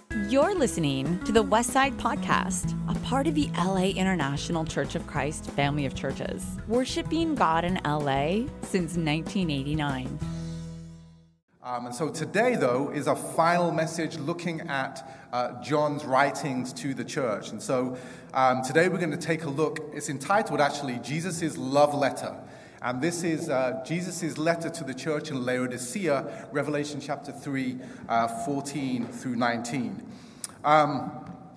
You're listening to the Westside Podcast, a part of the LA International Church of Christ family of churches, worshiping God in LA since 1989. And so today, though, is a final message looking at John's writings to the church. And so today we're going to take a look. It's entitled, actually, Jesus' Love Letter. And this is Jesus' letter to the church in Laodicea, Revelation chapter 3, 14 through 19. And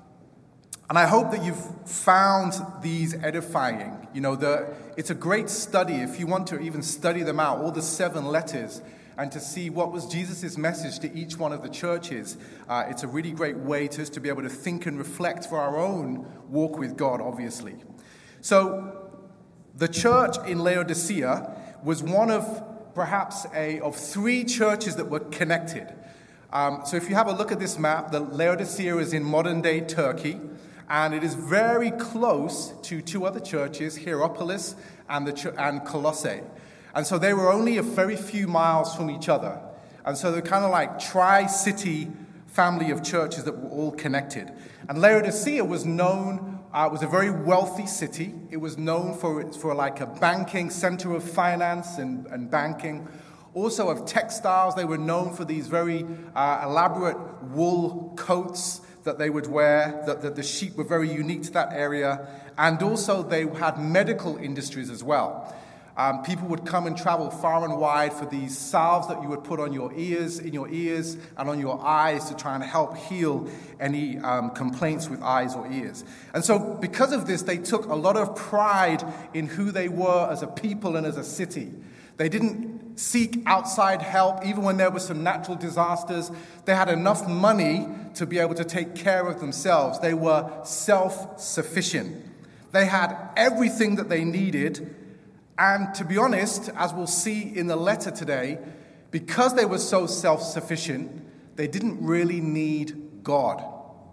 I hope that you've found these edifying. You know, it's a great study if you want to even study them out, all the 7 letters, and to see what was Jesus' message to each one of the churches. It's a really great way to us to be able to think and reflect for our own walk with God, obviously. So, the church in Laodicea was one of perhaps of 3 churches that were connected. So if you have a look at this map, the Laodicea is in modern-day Turkey, and it is very close to 2 other churches, Hierapolis and Colossae. And so they were only a very few miles from each other. And so they're kind of like tri-city family of churches that were all connected. And Laodicea was known. It was a very wealthy city. It was known for like a banking center of finance and banking. Also of textiles. They were known for these very elaborate wool coats that they would wear. That the sheep were very unique to that area. And also they had medical industries as well. People would come and travel far and wide for these salves that you would put on your ears, in your ears, and on your eyes to try and help heal any complaints with eyes or ears. And so because of this, they took a lot of pride in who they were as a people and as a city. They didn't seek outside help, even when there were some natural disasters. They had enough money to be able to take care of themselves. They were self-sufficient. They had everything that they needed. And to be honest, as we'll see in the letter today, because they were so self-sufficient, they didn't really need God.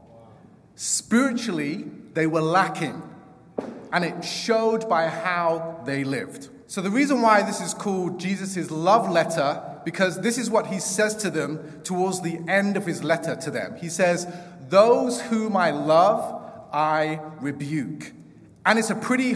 Spiritually, they were lacking, and it showed by how they lived. So the reason why this is called Jesus' love letter, because this is what he says to them towards the end of his letter to them. He says, "Those whom I love, I rebuke." And it's a pretty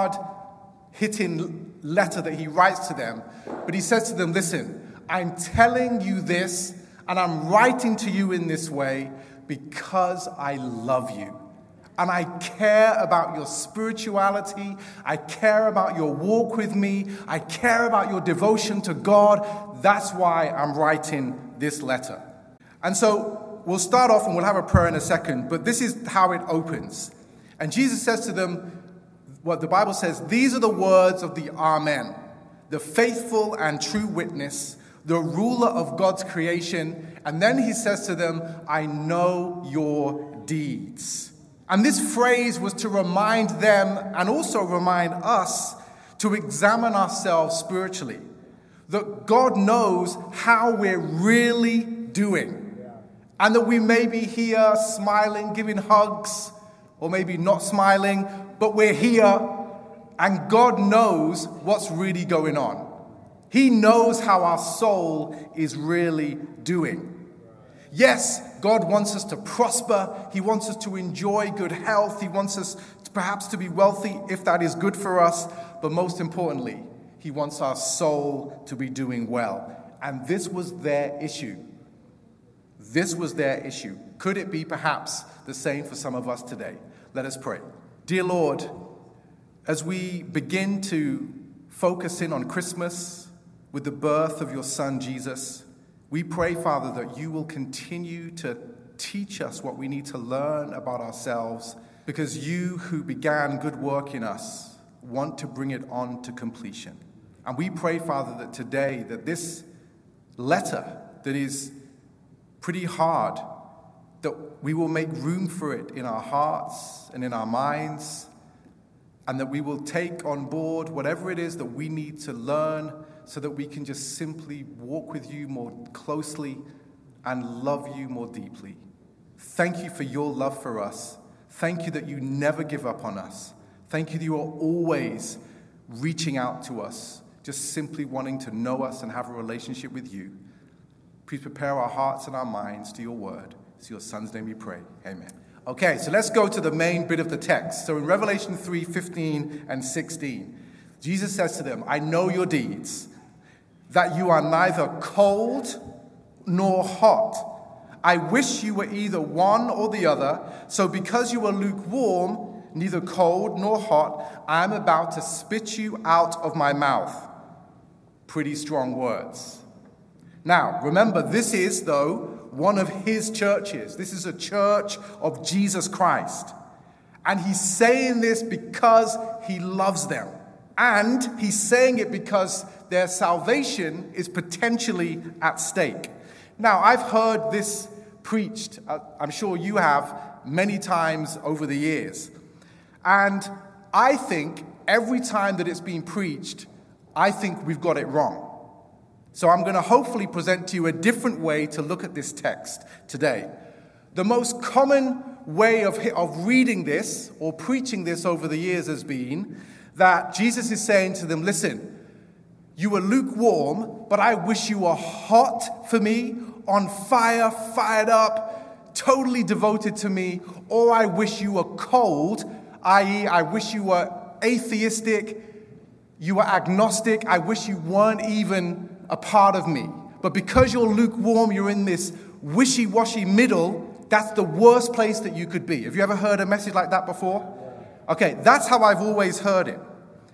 hard-hitting letter that he writes to them. But he says to them, listen, I'm telling you this, and I'm writing to you in this way because I love you. And I care about your spirituality. I care about your walk with me. I care about your devotion to God. That's why I'm writing this letter. And so we'll start off and we'll have a prayer in a second, but this is how it opens. And Jesus says to them, what the Bible says, these are the words of the Amen, the faithful and true witness, the ruler of God's creation. And then he says to them, I know your deeds. And this phrase was to remind them and also remind us to examine ourselves spiritually. That God knows how we're really doing. And that we may be here smiling, giving hugs, or maybe not smiling, but we're here, and God knows what's really going on. He knows how our soul is really doing. Yes, God wants us to prosper. He wants us to enjoy good health. He wants us perhaps to be wealthy if that is good for us. But most importantly, he wants our soul to be doing well. And this was their issue. This was their issue. Could it be perhaps the same for some of us today? Let us pray. Dear Lord, as we begin to focus in on Christmas with the birth of your Son, Jesus, we pray, Father, that you will continue to teach us what we need to learn about ourselves, because you who began good work in us want to bring it on to completion. And we pray, Father, that today, that this letter that is pretty hard, that we will make room for it in our hearts and in our minds, and that we will take on board whatever it is that we need to learn so that we can just simply walk with you more closely and love you more deeply. Thank you for your love for us. Thank you that you never give up on us. Thank you that you are always reaching out to us, just simply wanting to know us and have a relationship with you. Please prepare our hearts and our minds to your word. It's your son's name we pray. Amen. Okay, so let's go to the main bit of the text. So in Revelation 3:15 and 16, Jesus says to them, I know your deeds, that you are neither cold nor hot. I wish you were either one or the other. So because you are lukewarm, neither cold nor hot, I am about to spit you out of my mouth. Pretty strong words. Now, remember, this is, though, one of his churches. This is a church of Jesus Christ. And he's saying this because he loves them. And he's saying it because their salvation is potentially at stake. Now, I've heard this preached, I'm sure you have, many times over the years. And I think every time that it's been preached, I think we've got it wrong. So I'm going to hopefully present to you a different way to look at this text today. The most common way of reading this or preaching this over the years has been that Jesus is saying to them, listen, you were lukewarm, but I wish you were hot for me, on fire, fired up, totally devoted to me, or I wish you were cold, i.e., I wish you were atheistic, you were agnostic, I wish you weren't even a part of me. But because you're lukewarm, you're in this wishy-washy middle, that's the worst place that you could be. Have you ever heard a message like that before? Okay, that's how I've always heard it.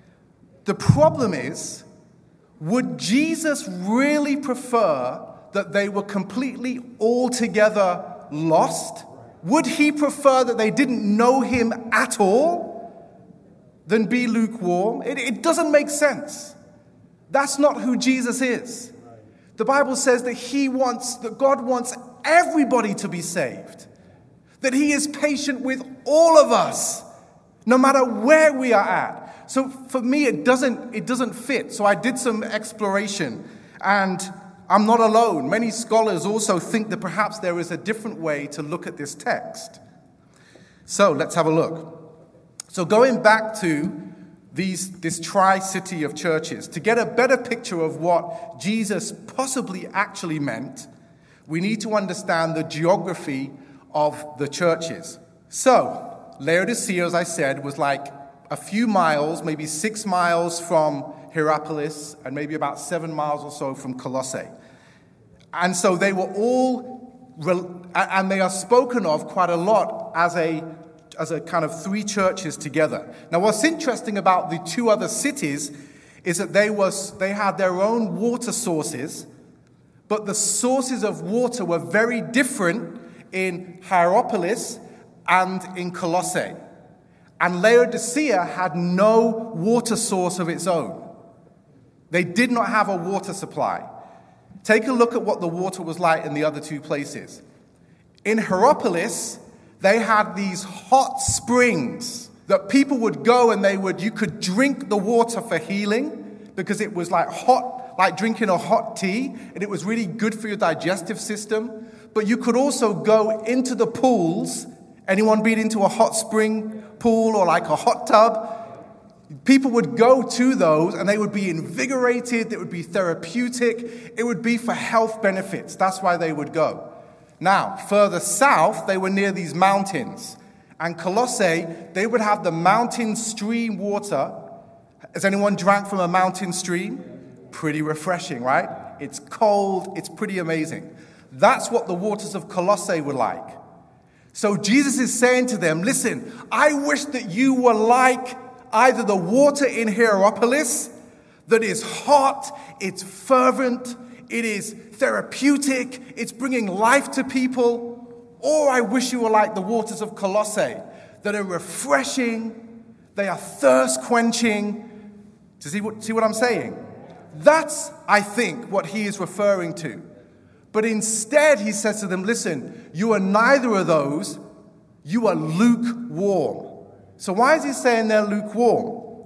The problem is, would Jesus really prefer that they were completely altogether lost? Would he prefer that they didn't know him at all than be lukewarm? It doesn't make sense. That's not who Jesus is. The Bible says that God wants everybody to be saved. That he is patient with all of us, no matter where we are at. So for me, it doesn't fit. So I did some exploration, and I'm not alone. Many scholars also think that perhaps there is a different way to look at this text. So let's have a look. So going back to this tri-city of churches, to get a better picture of what Jesus possibly actually meant, we need to understand the geography of the churches. So Laodicea, as I said, was like a few miles, maybe 6 miles from Hierapolis, and maybe about 7 miles or so from Colossae. And so they were all, and they are spoken of quite a lot as a kind of 3 churches together. Now, what's interesting about the 2 other cities is that they had their own water sources, but the sources of water were very different in Hierapolis and in Colossae. And Laodicea had no water source of its own. They did not have a water supply. Take a look at what the water was like in the other 2 places. In Hierapolis, they had these hot springs that people would go and you could drink the water for healing because it was like hot, like drinking a hot tea, and it was really good for your digestive system. But you could also go into the pools. Anyone been into a hot spring pool or like a hot tub? People would go to those and they would be invigorated, it would be therapeutic, it would be for health benefits. That's why they would go. Now, further south, they were near these mountains. And Colossae, they would have the mountain stream water. Has anyone drank from a mountain stream? Pretty refreshing, right? It's cold, it's pretty amazing. That's what the waters of Colossae were like. So Jesus is saying to them, listen, I wish that you were like either the water in Hierapolis that is hot, it's fervent, it is therapeutic, it's bringing life to people, or I wish you were like the waters of Colossae that are refreshing, they are thirst quenching. Do you see what I'm saying? That's, I think, what he is referring to. But instead, he says to them, listen, you are neither of those, you are lukewarm. So why is he saying they're lukewarm?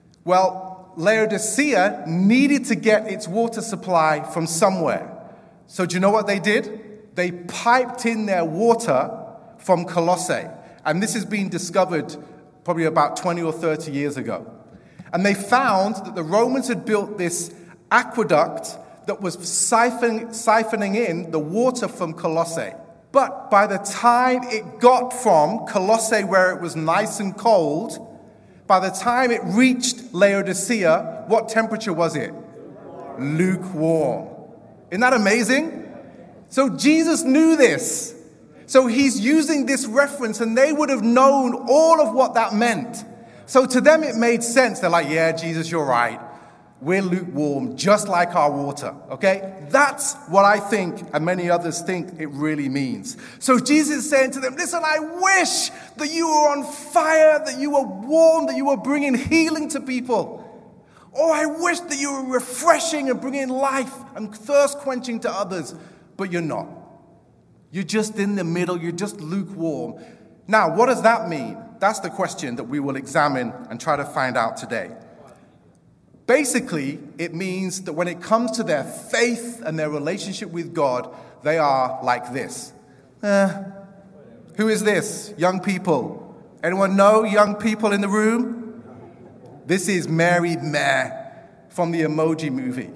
Well, Laodicea needed to get its water supply from somewhere. So do you know what they did? They piped in their water from Colossae. And this has been discovered probably about 20 or 30 years ago. And they found that the Romans had built this aqueduct that was siphoning in the water from Colossae. But by the time it got from Colossae, where it was nice and cold, by the time it reached Laodicea, what temperature was it? Lukewarm. Isn't that amazing? So Jesus knew this. So he's using this reference, and they would have known all of what that meant. So to them it made sense. They're like, yeah, Jesus, you're right. We're lukewarm, just like our water, okay? That's what I think, and many others think it really means. So Jesus is saying to them, listen, I wish that you were on fire, that you were warm, that you were bringing healing to people. Oh, I wish that you were refreshing and bringing life and thirst quenching to others, but you're not. You're just in the middle, you're just lukewarm. Now, what does that mean? That's the question that we will examine and try to find out today. Basically, it means that when it comes to their faith and their relationship with God, they are like this. Who is this? Young people. Anyone know young people in the room? This is Mary Meh from the Emoji Movie.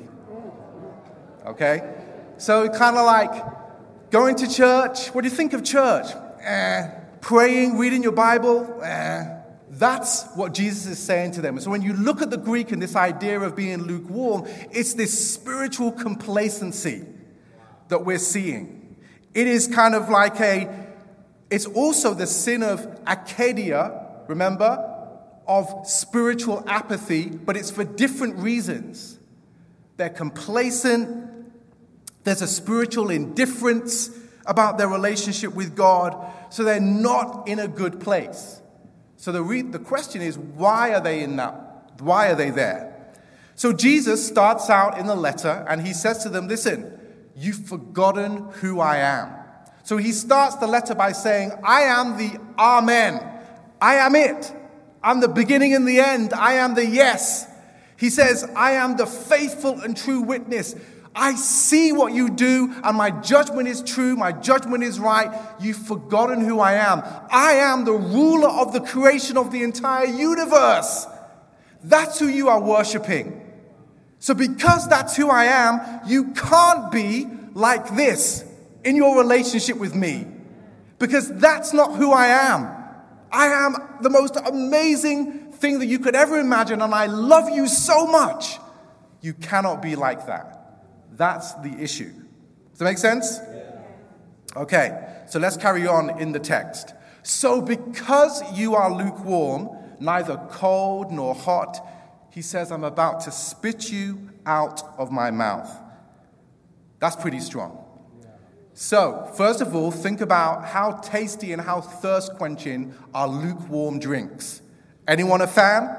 Okay? So kind of like going to church. What do you think of church? Praying, reading your Bible? That's what Jesus is saying to them. So when you look at the Greek and this idea of being lukewarm, it's this spiritual complacency that we're seeing. It is kind of like it's also the sin of akadia, remember, of spiritual apathy, but it's for different reasons. They're complacent. There's a spiritual indifference about their relationship with God, so they're not in a good place. So the question is, why are they in that? Why are they there? So Jesus starts out in the letter and he says to them, listen, you've forgotten who I am. So he starts the letter by saying, I am the Amen. I am it. I'm the beginning and the end. I am the yes. He says, I am the faithful and true witness. I see what you do, and my judgment is true, my judgment is right. You've forgotten who I am. I am the ruler of the creation of the entire universe. That's who you are worshiping. So because that's who I am, you can't be like this in your relationship with me. Because that's not who I am. I am the most amazing thing that you could ever imagine, and I love you so much. You cannot be like that. That's the issue. Does that make sense? Okay, so let's carry on in the text. So because you are lukewarm, neither cold nor hot, he says, I'm about to spit you out of my mouth. That's pretty strong. So, first of all, think about how tasty and how thirst-quenching are lukewarm drinks. Anyone a fan?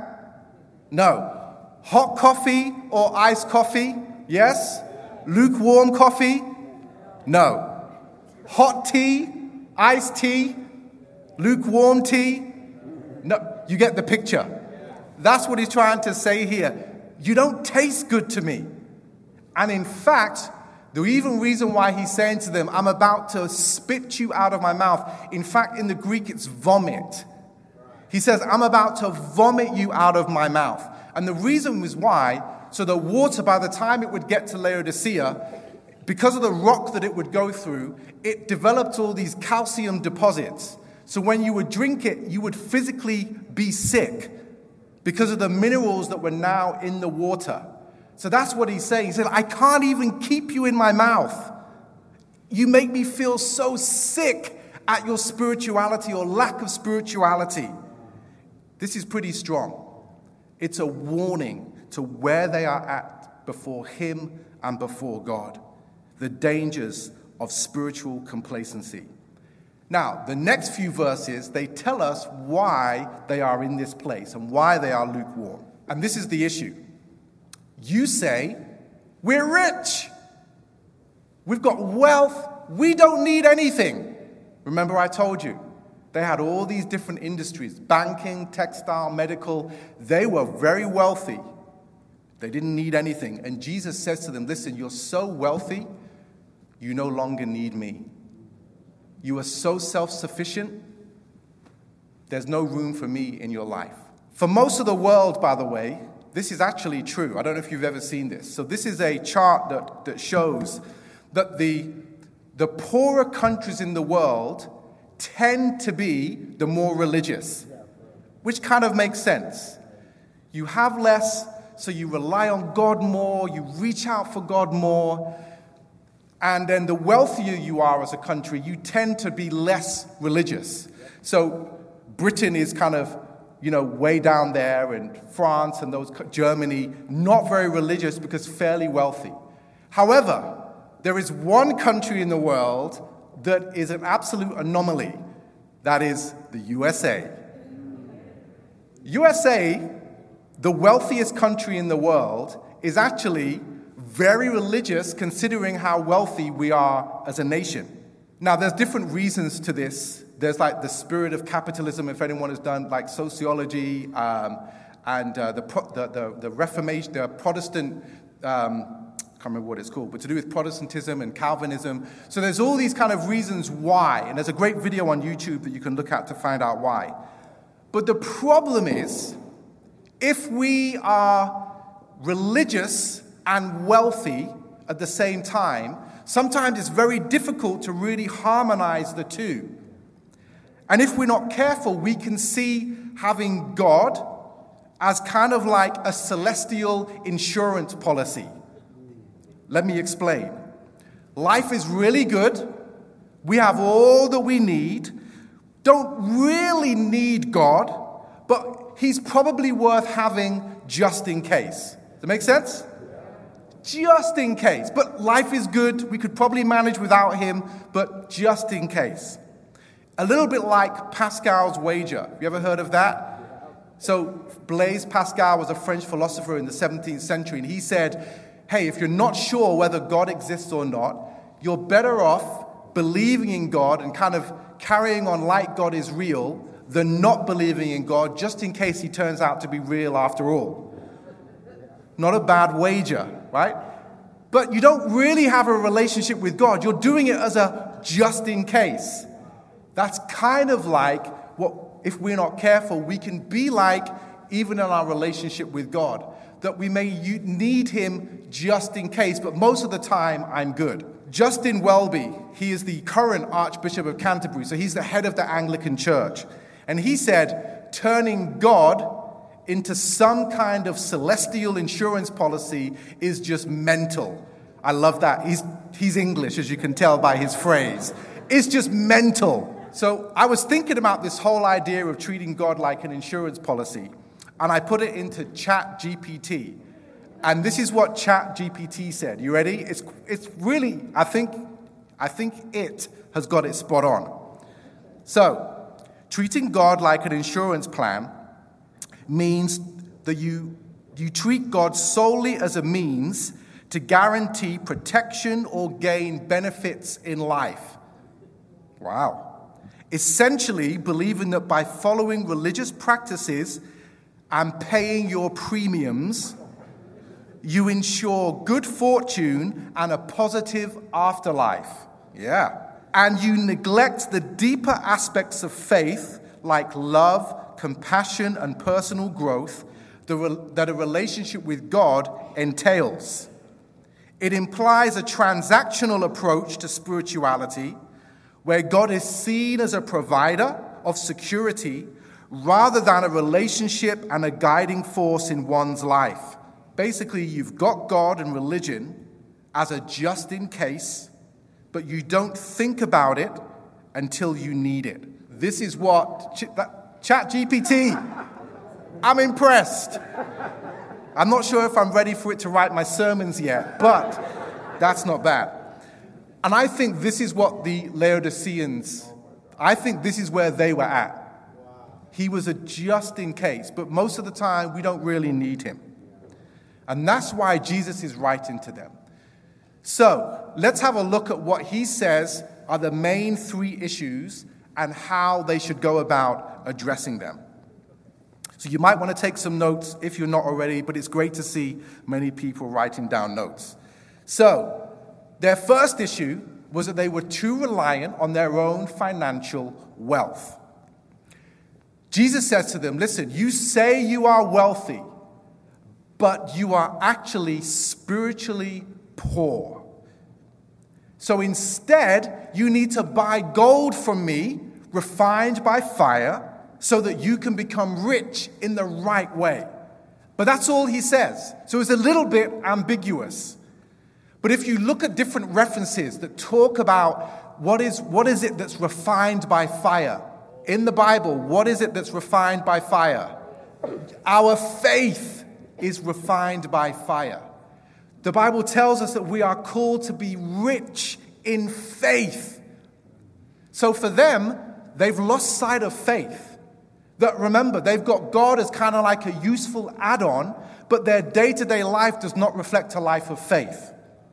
No. Hot coffee or iced coffee? Yes? Lukewarm coffee? No. Hot tea? Iced tea? Lukewarm tea? No. You get the picture. That's what he's trying to say here. You don't taste good to me. And in fact, the even reason why he's saying to them, I'm about to spit you out of my mouth. In fact, in the Greek, it's vomit. He says, I'm about to vomit you out of my mouth. And the reason was why, so the water, by the time it would get to Laodicea, because of the rock that it would go through, it developed all these calcium deposits. So when you would drink it, you would physically be sick because of the minerals that were now in the water. So that's what he's saying. He said, I can't even keep you in my mouth. You make me feel so sick at your spirituality or lack of spirituality. This is pretty strong. It's a warning to where they are at before him and before God. The dangers of spiritual complacency. Now, the next few verses, they tell us why they are in this place and why they are lukewarm. And this is the issue. You say, we're rich. We've got wealth. We don't need anything. Remember I told you, they had all these different industries, banking, textile, medical. They were very wealthy. They didn't need anything. And Jesus says to them, listen, you're so wealthy, you no longer need me. You are so self-sufficient, there's no room for me in your life. For most of the world, by the way, this is actually true. I don't know if you've ever seen this. So this is a chart that shows that the the poorer countries in the world tend to be the more religious, which kind of makes sense. You have less, so you rely on God more, you reach out for God more, and then the wealthier you are as a country, you tend to be less religious. So Britain is kind of, way down there, and France and Germany, not very religious because fairly wealthy. However, there is one country in the world that is an absolute anomaly. That is the USA. USA, the wealthiest country in the world, is actually very religious considering how wealthy we are as a nation. Now, there's different reasons to this. There's like the spirit of capitalism, if anyone has done like sociology, and the Reformation, the Protestant, I can't remember what it's called, but to do with Protestantism and Calvinism. So there's all these kind of reasons why, and there's a great video on YouTube that you can look at to find out why. But the problem is, if we are religious and wealthy at the same time, sometimes it's very difficult to really harmonize the two. And if we're not careful, we can see having God as kind of like a celestial insurance policy. Let me explain. Life is really good. We have all that we need. Don't really need God, but he's probably worth having just in case. Does that make sense? Just in case. But life is good. We could probably manage without him, but just in case. A little bit like Pascal's wager. Have you ever heard of that? So Blaise Pascal was a French philosopher in the 17th century, and he said, hey, if you're not sure whether God exists or not, you're better off believing in God and kind of carrying on like God is real than not believing in God just in case he turns out to be real after all. Not a bad wager, right? But you don't really have a relationship with God. You're doing it as a just in case. That's kind of like what, if we're not careful, we can be like even in our relationship with God. That we may need him just in case, but most of the time, I'm good. Justin Welby, he is the current Archbishop of Canterbury, so he's the head of the Anglican Church. And he said, turning God into some kind of celestial insurance policy is just mental. I love that. He's English, as you can tell by his phrase. It's just mental. So I was thinking about this whole idea of treating God like an insurance policy. And I put it into ChatGPT. And this is what ChatGPT said. You ready? It's really, I think it has got it spot on. So, treating God like an insurance plan means that you treat God solely as a means to guarantee protection or gain benefits in life. Wow. Essentially, believing that by following religious practices and paying your premiums, you ensure good fortune and a positive afterlife. Yeah. And you neglect the deeper aspects of faith, like love, compassion, and personal growth, that a relationship with God entails. It implies a transactional approach to spirituality, where God is seen as a provider of security rather than a relationship and a guiding force in one's life. Basically, you've got God and religion as a just in case, but you don't think about it until you need it. This is what ChatGPT. I'm impressed. I'm not sure if I'm ready for it to write my sermons yet, but that's not bad. And I think this is what the Laodiceans, I think this is where they were at. He was a just in case, but most of the time we don't really need him. And that's why Jesus is writing to them. So let's have a look at what he says are the main three issues and how they should go about addressing them. So you might want to take some notes if you're not already, but it's great to see many people writing down notes. So their first issue was that they were too reliant on their own financial wealth. Jesus says to them, listen, you say you are wealthy, but you are actually spiritually poor. So instead, you need to buy gold from me, refined by fire, so that you can become rich in the right way. But that's all he says. So it's a little bit ambiguous. But if you look at different references that talk about what is it that's refined by fire, in the Bible, what is it that's refined by fire? Our faith is refined by fire. The Bible tells us that we are called to be rich in faith. So for them, they've lost sight of faith. That remember, they've got God as kind of like a useful add-on, but their day-to-day life does not reflect a life of faith.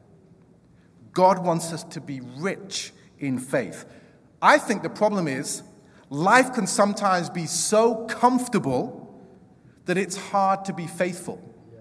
God wants us to be rich in faith. I think the problem is, life can sometimes be so comfortable that it's hard to be faithful.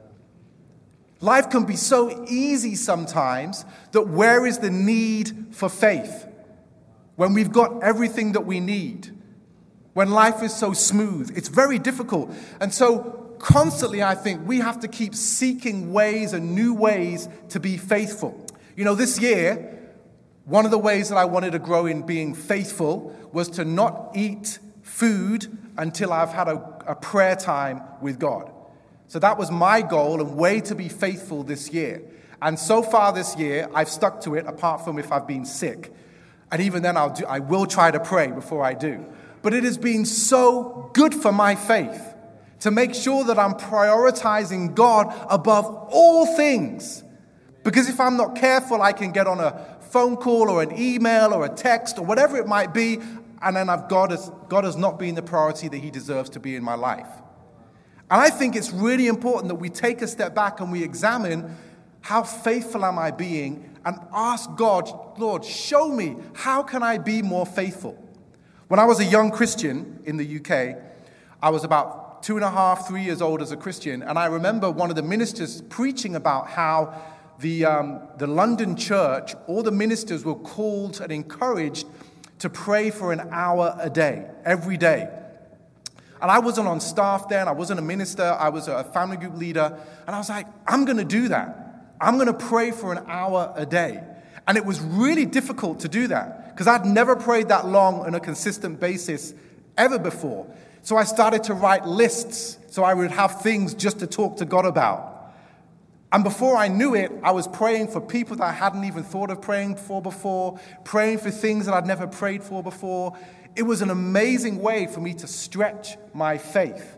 Life can be so easy sometimes that where is the need for faith? When we've got everything that we need. When life is so smooth, it's very difficult. And so constantly, I think, we have to keep seeking ways and new ways to be faithful. You know, this year, one of the ways that I wanted to grow in being faithful was to not eat food until I've had a prayer time with God. So that was my goal and way to be faithful this year. And so far this year, I've stuck to it, apart from if I've been sick. And even then, I will try to pray before I do. But it has been so good for my faith to make sure that I'm prioritizing God above all things. Because if I'm not careful, I can get on a phone call or an email or a text or whatever it might be, and then God has not been the priority that he deserves to be in my life. And I think it's really important that we take a step back and we examine how faithful am I being and ask God, Lord, show me, how can I be more faithful? When I was a young Christian in the UK, I was about 2.5, 3 years old as a Christian, and I remember one of the ministers preaching about how the London church, all the ministers were called and encouraged to pray for an hour a day, every day. And I wasn't on staff then, I wasn't a minister, I was a family group leader, and I was like, I'm going to do that. I'm going to pray for an hour a day. And it was really difficult to do that, because I'd never prayed that long on a consistent basis ever before. So I started to write lists so I would have things just to talk to God about. And before I knew it, I was praying for people that I hadn't even thought of praying for before, praying for things that I'd never prayed for before. It was an amazing way for me to stretch my faith.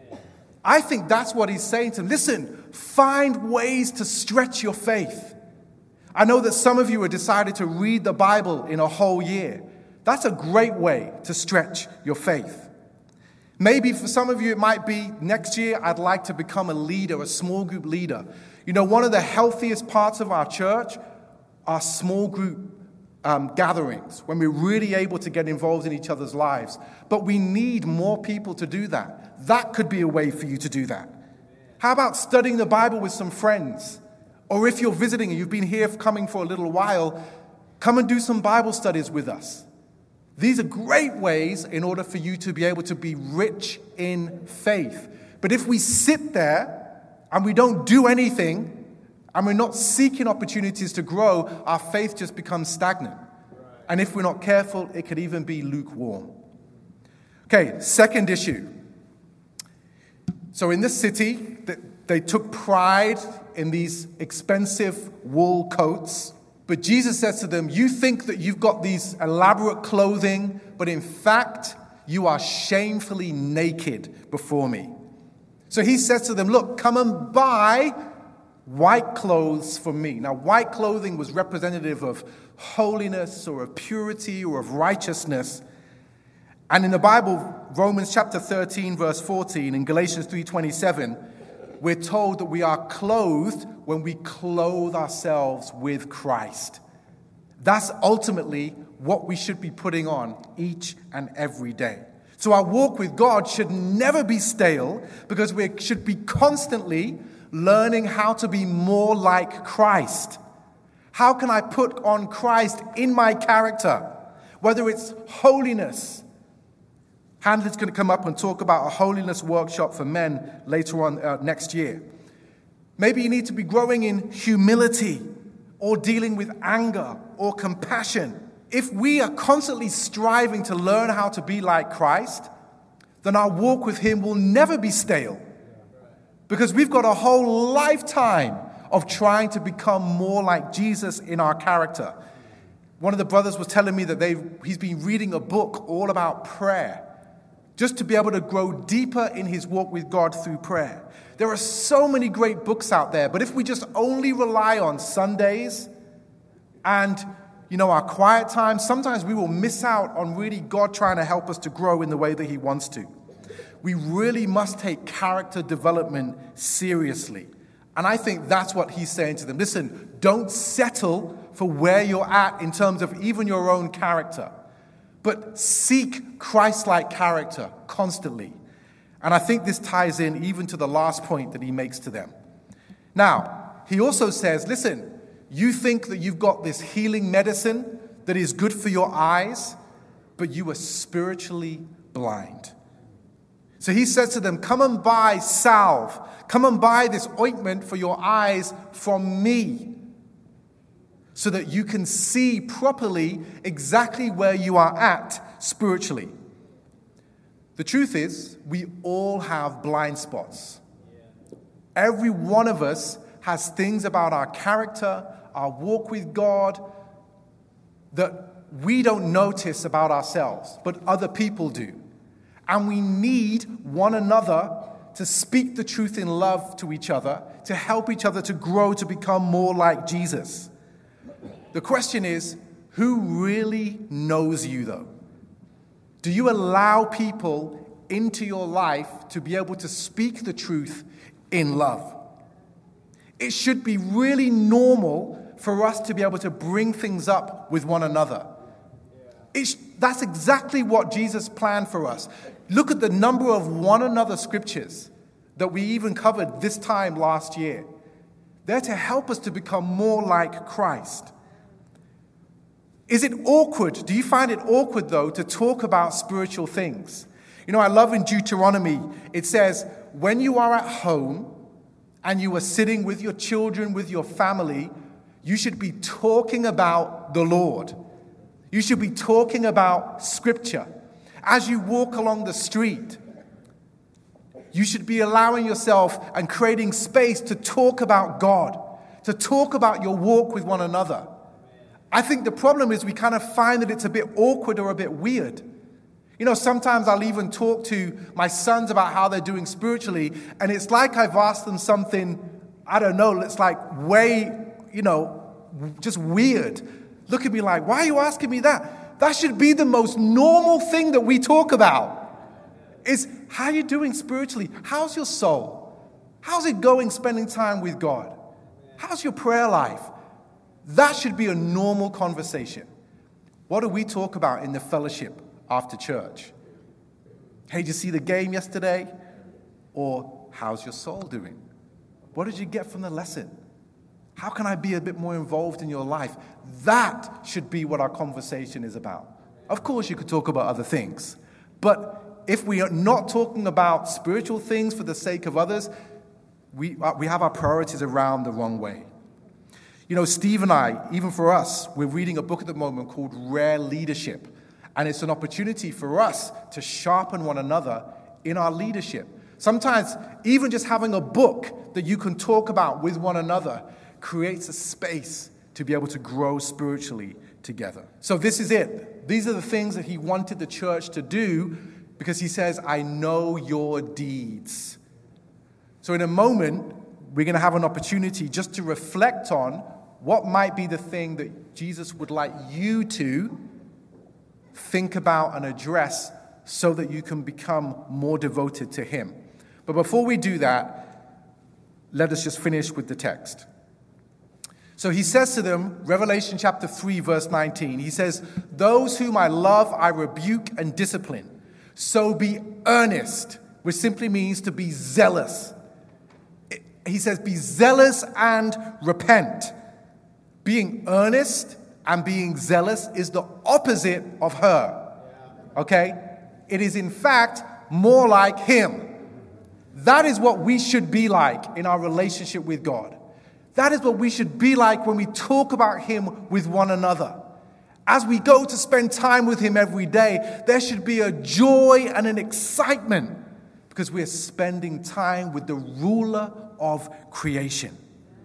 I think that's what he's saying to them. Listen, find ways to stretch your faith. I know that some of you have decided to read the Bible in a whole year. That's a great way to stretch your faith. Maybe for some of you, it might be next year, I'd like to become a leader, a small group leader. You know, one of the healthiest parts of our church are small group gatherings, when we're really able to get involved in each other's lives. But we need more people to do that. That could be a way for you to do that. How about studying the Bible with some friends? Or if you're visiting and you've been here coming for a little while, come and do some Bible studies with us. These are great ways in order for you to be able to be rich in faith. But if we sit there and we don't do anything and we're not seeking opportunities to grow, our faith just becomes stagnant. And if we're not careful, it could even be lukewarm. Okay, second issue. So in this city, they took pride in these expensive wool coats. But Jesus says to them, you think that you've got these elaborate clothing, but in fact, you are shamefully naked before me. So he says to them, look, come and buy white clothes from me. Now, white clothing was representative of holiness or of purity or of righteousness. And in the Bible, Romans chapter 13, verse 14, and Galatians 3:27, we're told that we are clothed when we clothe ourselves with Christ. That's ultimately what we should be putting on each and every day. So our walk with God should never be stale, because we should be constantly learning how to be more like Christ. How can I put on Christ in my character? Whether it's holiness. Handler's going to come up and talk about a holiness workshop for men later on next year. Maybe you need to be growing in humility or dealing with anger or compassion. If we are constantly striving to learn how to be like Christ, then our walk with him will never be stale. Because we've got a whole lifetime of trying to become more like Jesus in our character. One of the brothers was telling me that he's been reading a book all about prayer, just to be able to grow deeper in his walk with God through prayer. There are so many great books out there, but if we just only rely on Sundays and, our quiet time, sometimes we will miss out on really God trying to help us to grow in the way that he wants to. We really must take character development seriously. And I think that's what he's saying to them. Listen, don't settle for where you're at in terms of even your own character, but seek Christ-like character constantly. And I think this ties in even to the last point that he makes to them. Now, he also says, listen, you think that you've got this healing medicine that is good for your eyes, but you are spiritually blind. So he says to them, come and buy salve. Come and buy this ointment for your eyes from me, so that you can see properly exactly where you are at spiritually. The truth is, we all have blind spots. Every one of us has things about our character, our walk with God, that we don't notice about ourselves, but other people do. And we need one another to speak the truth in love to each other, to help each other to grow, to become more like Jesus. The question is, who really knows you, though? Do you allow people into your life to be able to speak the truth in love? It should be really normal for us to be able to bring things up with one another. That's exactly what Jesus planned for us. Look at the number of one another scriptures that we even covered this time last year. They're to help us to become more like Christ. Is it awkward? Do you find it awkward, though, to talk about spiritual things? I love in Deuteronomy, it says, when you are at home and you are sitting with your children, with your family, you should be talking about the Lord. You should be talking about Scripture. As you walk along the street, you should be allowing yourself and creating space to talk about God, to talk about your walk with one another. I think the problem is we kind of find that it's a bit awkward or a bit weird. Sometimes I'll even talk to my sons about how they're doing spiritually, and it's like I've asked them something, I don't know, it's like way, just weird. Look at me like, why are you asking me that? That should be the most normal thing that we talk about. Is how are you doing spiritually? How's your soul? How's it going spending time with God? How's your prayer life? That should be a normal conversation. What do we talk about in the fellowship after church? Hey, did you see the game yesterday? Or how's your soul doing? What did you get from the lesson? How can I be a bit more involved in your life? That should be what our conversation is about. Of course, you could talk about other things. But if we are not talking about spiritual things for the sake of others, we have our priorities around the wrong way. Steve and I, even for us, we're reading a book at the moment called Rare Leadership. And it's an opportunity for us to sharpen one another in our leadership. Sometimes even just having a book that you can talk about with one another creates a space to be able to grow spiritually together. So this is it. These are the things that he wanted the church to do, because he says, I know your deeds. So in a moment, we're going to have an opportunity just to reflect on what might be the thing that Jesus would like you to think about and address so that you can become more devoted to him. But before we do that, let us just finish with the text. So he says to them, Revelation chapter 3, verse 19, he says, those whom I love, I rebuke and discipline. So be earnest, which simply means to be zealous. He says, be zealous and repent. Being earnest and being zealous is the opposite of her. Okay? It is, in fact, more like him. That is what we should be like in our relationship with God. That is what we should be like when we talk about him with one another. As we go to spend time with him every day, there should be a joy and an excitement because we are spending time with the ruler of creation.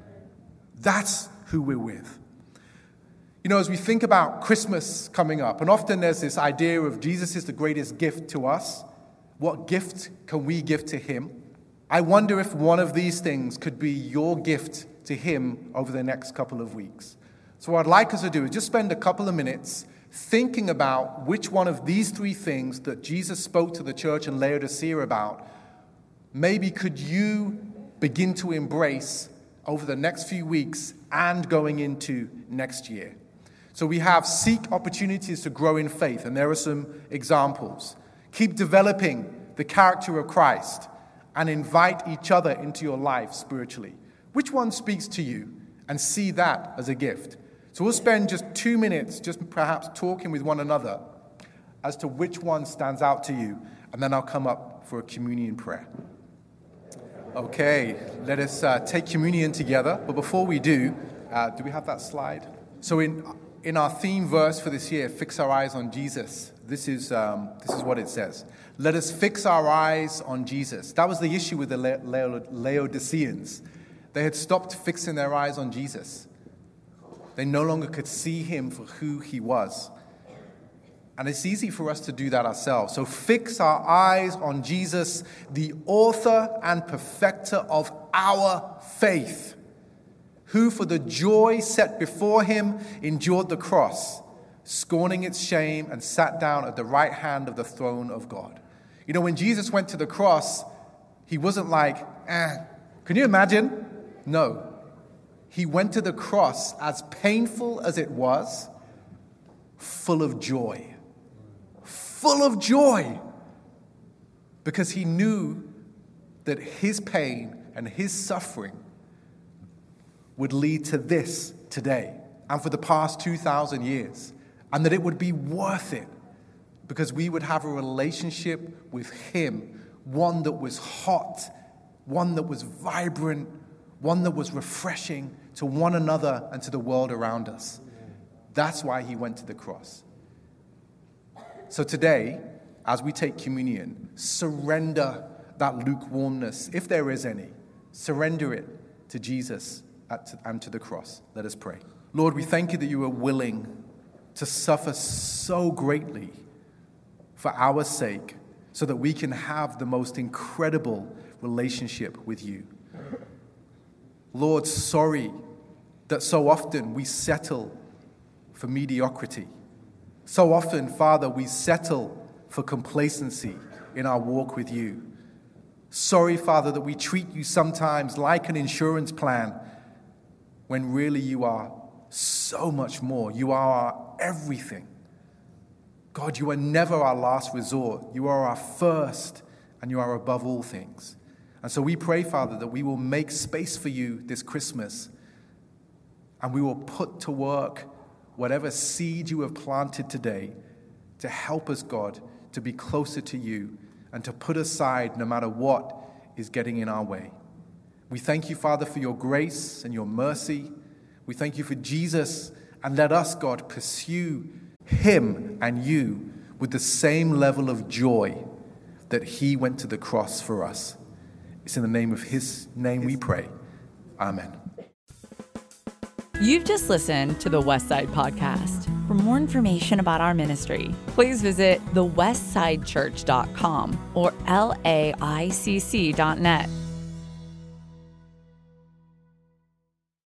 That's who we're with. You know, as we think about Christmas coming up, and often there's this idea of Jesus is the greatest gift to us. What gift can we give to him? I wonder if one of these things could be your gift to him over the next couple of weeks. So what I'd like us to do is just spend a couple of minutes thinking about which one of these three things that Jesus spoke to the church in Laodicea about, maybe could you begin to embrace over the next few weeks and going into next year. So we have seek opportunities to grow in faith, and there are some examples. Keep developing the character of Christ and invite each other into your life spiritually. Which one speaks to you? And see that as a gift. So we'll spend just 2 minutes just perhaps talking with one another as to which one stands out to you, and then I'll come up for a communion prayer. Okay, let us take communion together. But before we do we have that slide? So in our theme verse for this year, Fix Our Eyes on Jesus, this is what it says. Let us fix our eyes on Jesus. That was the issue with the Laodiceans. They had stopped fixing their eyes on Jesus. They no longer could see him for who he was. And it's easy for us to do that ourselves. So fix our eyes on Jesus, the author and perfecter of our faith, who for the joy set before him endured the cross, scorning its shame, and sat down at the right hand of the throne of God. You know, when Jesus went to the cross, he wasn't like, can you imagine? No. He went to the cross, as painful as it was, full of joy. Full of joy. Because he knew that his pain and his suffering would lead to this today and for the past 2,000 years. And that it would be worth it because we would have a relationship with him, one that was hot, one that was vibrant, one that was refreshing to one another and to the world around us. That's why he went to the cross. So today, as we take communion, surrender that lukewarmness, if there is any. Surrender it to Jesus and to the cross. Let us pray. Lord, we thank you that you are willing to suffer so greatly for our sake so that we can have the most incredible relationship with you. Lord, sorry that so often we settle for mediocrity. So often, Father, we settle for complacency in our walk with you. Sorry, Father, that we treat you sometimes like an insurance plan when really you are so much more. You are our everything. God, you are never our last resort. You are our first, and you are above all things. And so we pray, Father, that we will make space for you this Christmas, and we will put to work whatever seed you have planted today to help us, God, to be closer to you and to put aside no matter what is getting in our way. We thank you, Father, for your grace and your mercy. We thank you for Jesus, and let us, God, pursue him and you with the same level of joy that he went to the cross for us. It's in the name of his name we pray. Amen. You've just listened to the Westside Podcast. For more information about our ministry, please visit thewestsidechurch.com or laicc.net.